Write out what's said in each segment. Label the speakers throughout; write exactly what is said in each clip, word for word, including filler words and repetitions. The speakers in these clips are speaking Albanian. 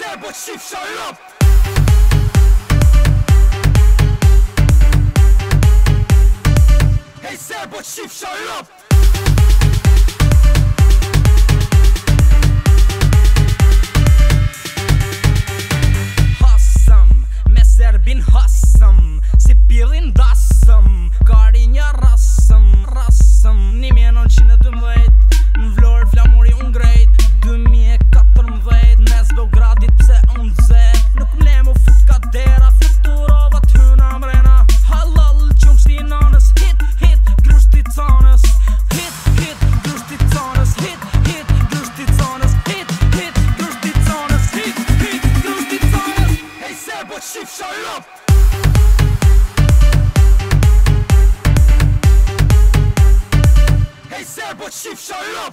Speaker 1: sad but shit, shut up. Hey sad but shit, shut up.
Speaker 2: Hassam, meser bin hassam, sipirin dassam, karinja rassam, rassam, një mjenon që në dëmdhejt, në vlorë flamuri unë grejt, dëmi e katërmdhejt, mes Beogradit pse unë zet, nuk m'le mu fut ka dera, fluturova t'hyna mrena, halal qëmë shti nanës, hit, hit, grushti canës, hit, hit, grushti canës, hit, hit, grushti canës, hit, hit, grushti canës, hit, hit, grushti canës.
Speaker 1: Hey sad but shit, shut up. Hey sad but shit, shut up.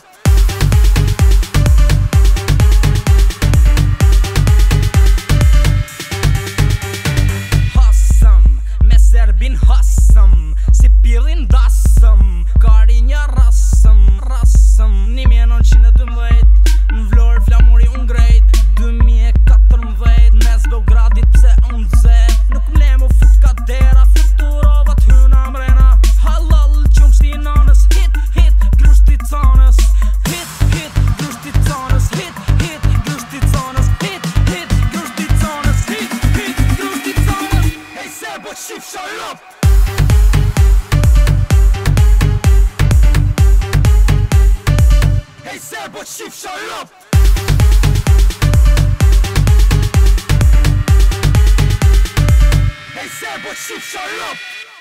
Speaker 2: Hassam, meser bin hassam, sipirin dassam, karinja rassam, rassam, një mjenon që në dëmdhejt, në vlorë flamuri unë grejt, dëmi e katërmdhejt, mes Beogradit pse unë zet, nuk m'le mu fut ka dera, fluturova t'hyna mrena, halal qëmë shti nanës, hit, hit, grushti canës, hit, hit, grushti canës, hit, hit, grushti canës, hit, hit, grushti canës, hit, hit, grushti canës.
Speaker 1: Hey sad but shit, shut up. Hey sad but shit, shut up. Hey sad but shit, shut up.